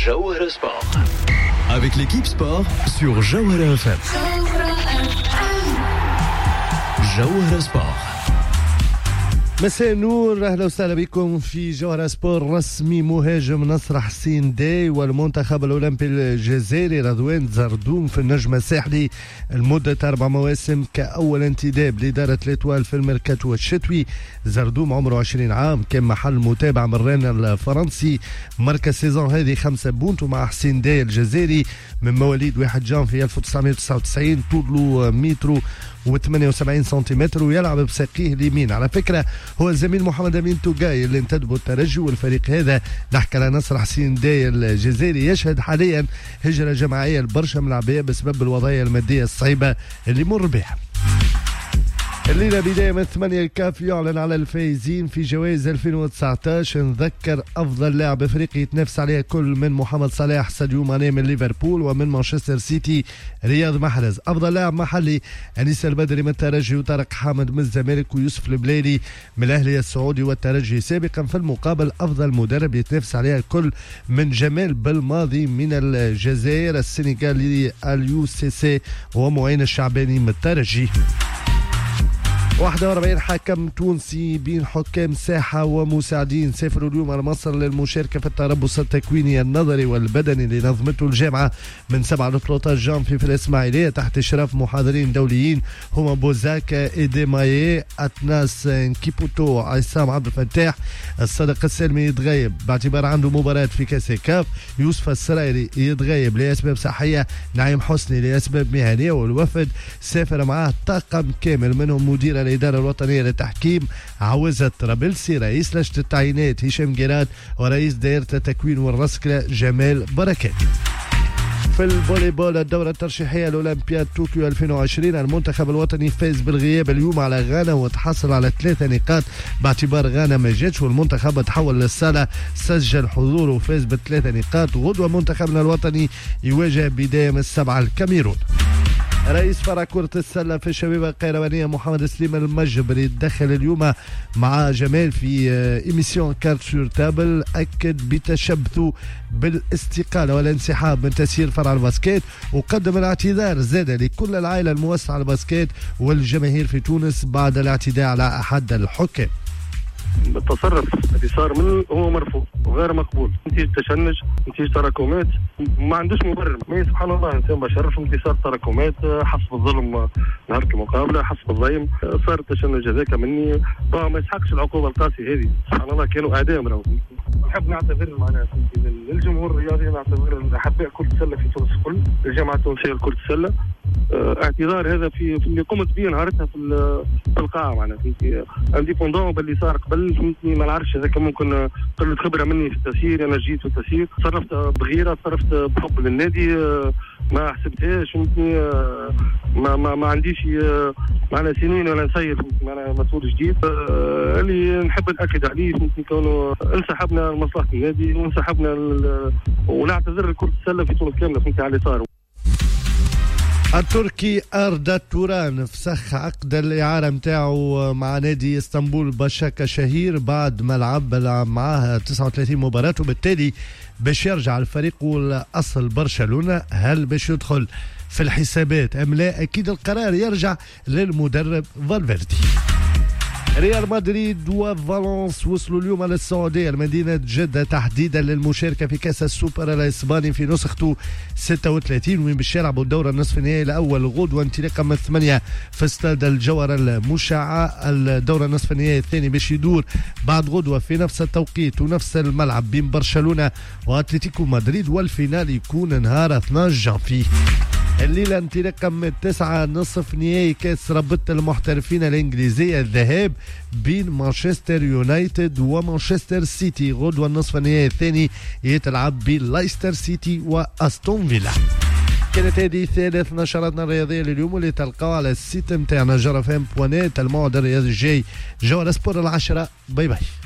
Jawhara Sport. Avec l'équipe sport sur Jawhara FM. Jawhara Sport. مساء النور، اهلا وسهلا بكم في جوهرة سبور. رسمي مهاجم نصر حسين داي والمنتخب الاولمبي الجزائري رضوان زردوم في النجم الساحلي لمده 4 مواسم كاول انتداب لاداره الاتوال في الميركاتو الشتوي. زردوم عمره 20 عام، كان محل متابع من رين الفرنسي، مركز سيزون هذه 5 بونتو مع حسين داي الجزائري من مواليد 1 جانفي 1999، طوله متر و78 سنتيمتر ويلعب بساقيه اليمين. على فكرة هو الزميل محمد أمين توقاي اللي انتدبوا الترجي، والفريق هذا نحكي على نصر حسين داي الجزائري يشهد حاليا هجرة جماعية لبرشا ملاعبية بسبب الوضعية المادية الصعيبة اللي مر بها. الليلة بداية من 8 الكاف يعلن على الفائزين في جوائز 2019. نذكر أفضل لاعب أفريقي يتنافس عليها كل من محمد صلاح ساديو ماني من ليفربول، ومن مانشستر سيتي رياض محرز. أفضل لاعب محلي أنيس البدري من الترجي، وطارق حامد من الزمالك، ويوسف البليلي من الأهلي السعودي والترجي سابقا. في المقابل أفضل مدرب يتنافس عليها كل من جمال بالماضي من الجزائر، السنغالي اليو سي سي، ومعين الشعباني من الترجي. 41 حكم تونسي بين حكام ساحة ومساعدين سافروا اليوم على مصر للمشاركة في التربص التكويني النظري والبدني اللي نظمته الجامعة من 7 ل 13 جانفي في الإسماعيلية تحت إشراف محاضرين دوليين هما بوزاكا إيديمايي، أتناس كيبوتو، عصام عبد الفتاح. الصدق السلمي يتغيب باعتبار عنده مباراة في كاس كاف، يوسف السرايري يتغيب لأسباب صحية، نعيم حسني لأسباب مهنية، والوفد سافر معاه طاقم كامل منهم مدير الإدارة الوطنية للتحكيم عوزة طرابلسي، رئيس لجنة التعيينات هشام جيراد، ورئيس دائرة التكوين والرسكلة جمال بركات. في الفوليبول الدورة الترشيحية لأولمبياد طوكيو 2020 المنتخب الوطني فاز بالغياب اليوم على غانا وتحصل على 3 نقاط باعتبار غانا ما جاتش، والمنتخب تحول للصالة سجل حضور وفاز ب3 نقاط. غدوة منتخبنا الوطني يواجه بداية من 7 الكاميرون. رئيس فرع كرة السلة في الشبيبة القيروانية محمد سليمان المجبري تدخل اليوم مع جمال في إيميسيون كارت سور تابل، أكد بتشبثه بالاستقالة والانسحاب من تسيير فرع الباسكيت، وقدم الاعتذار زاد لكل العائلة الموسعة الباسكيت والجماهير في تونس بعد الاعتداء على أحد الحكام. التصرف اللي صار منه هو مرفوض وغير مقبول. نتيجة تشنج، نتيجة تراكمات، ما عندوش مبرر. سبحان الله انسان بشر في انتصار تراكمات، حسب الظلم نهار المقابله، حسب الضيم صار التشنج هذاك مني، ما يسحقش العقوبه القاسيه هذه. سبحان الله كانوا اعدام. راهو نحب نعتذر معناها للجمهور الرياضي، نعتذر لاحباء كرة السله في تونس الكل، الجامعه التونسيه لكرة السله. اعتذار هذا في اللي قمت به نهارتها في القاعه معناها انديبوندون باللي صار قبل. فهمتني ما نعرفش هذاك ممكن قله خبره مني في التسيير، انا جيت في التسيير تصرفت بغيره، تصرفت بحب للنادي، ما حسبتهاش. فهمتني ما عنديش معنا سنين ولا نسير معنا مسؤول جديد. اللي نحب ناكد عليه فهمتني كونه انسحبنا لمصلحه النادي وانسحبنا ونعتذر لكرة السله في تونس كامله فهمتي على اللي صار. التركي أردا توران فسخ عقد الإعارة متاعه مع نادي اسطنبول باشاكا شهير بعد ما لعب معاه 39 مباراة، وبالتالي باش يرجع الفريق الأصل برشلونة. هل باش يدخل في الحسابات أم لا؟ أكيد القرار يرجع للمدرب فالفيردي. ريال مدريد وفالنس وصلوا اليوم للسعودية لمدينة جدة تحديدا للمشاركة في كأس السوبر الإسباني في نسخته 36، وين باش يلعبوا الدورة النصف النهائي الأول غدوة انطلاقا من 8 في استاد الجوهرة المشعة. الدورة النصف النهائي الثاني باش يدور بعد غدوة في نفس التوقيت ونفس الملعب بين برشلونة وأتلتيكو مدريد، والفينال يكون نهار 12 جانفي. الليلة انطلاقا من 9 نصف نهائي كأس رابطة المحترفين الإنجليزية الذهاب بين مانشستر يونايتد ومانشستر سيتي. غدوة النصف النهائي الثاني يتلعب بين لايستر سيتي وأستون فيلا. كانت هذه ثالث نشراتنا الرياضية لليوم اللي تلقاها على السيت متاعنا جرفان بوانيت. الموعد الرياضي الجاي جوهرة سبور 10. باي باي.